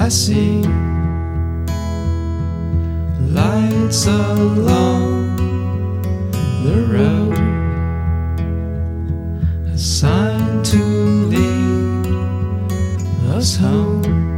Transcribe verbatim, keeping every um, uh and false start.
I see lights along the road, a sign to lead us home.